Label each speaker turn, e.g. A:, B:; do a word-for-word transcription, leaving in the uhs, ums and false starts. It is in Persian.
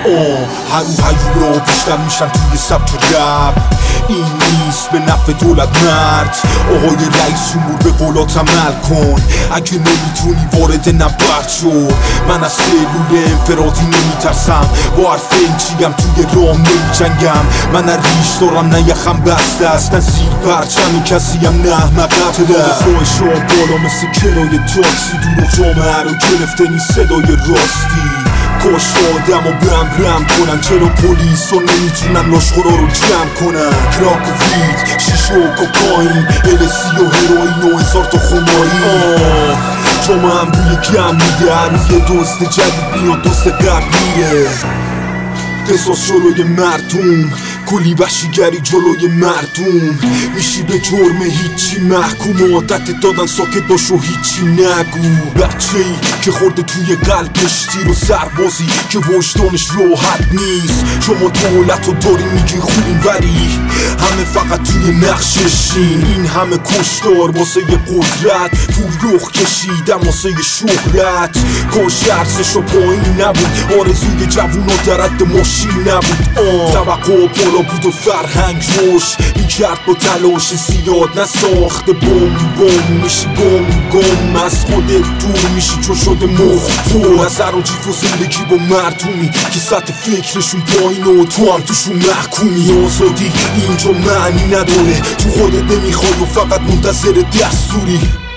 A: آه هرو هیولا بیشتر میشن توی سبک رپ. این نیست به نفع دولت مرد. آقای رئیس جمهور به قولات عمل کن. اگه نمیتونی وارد نبرد شو. من از سلول انفرادی نمیترسم، با حرف اینچیم توی رام نمیجنگم. من نه ریش دارم نه یخم بسته است، نه زیر پرچمی کسیم نه احمقم. تلفای شام بالا مثل کرای تاکسی، دروغ جامعه رو گرفته نی صدای راستی. کاش آدم و برم برم کنن، چرا پلیس ها نمیتونن لاشخورا رو جمع کنن. کراک و وید، شیشه و کوکاین، السی و هروئین و هزار تا خماری. جامعه هم روی گم میده، هر روز یه دوست جدید میاد دوست قبل میره. قصاص جلوی مردم، کلی وحشیگری جلوی مردم. میشی به جرم هیچی محکوم، عادت دادن ساکت باش و هیچی نگو. بچه ای که خورده توی قلبش تیر و سربازی که وجدانش راحت نیست. شما دولت رو داری میگی خوبی ولی همه فقط توی نقششین. این همه کشتار واسه یه قدرت، پول رخ کشیدن واسه یه شهرت. کاش ارزش و پایین نبود، آرزوی جوونا در حد ماشین نبود. آه توقع بالا بود و فرهنگ روش میکرد با تلاش زیاد نساخته. بوم بوم میشی گم گم، از خودت دور میشی چون شده مخبور. از هر و جیف و زندگی با مردمی که سطح فکرشون پایینه و تو هم توشون محکومی. آزادی اینجا معنی نداره، تو خودت نمیخوای و فقط منتظر دستوری.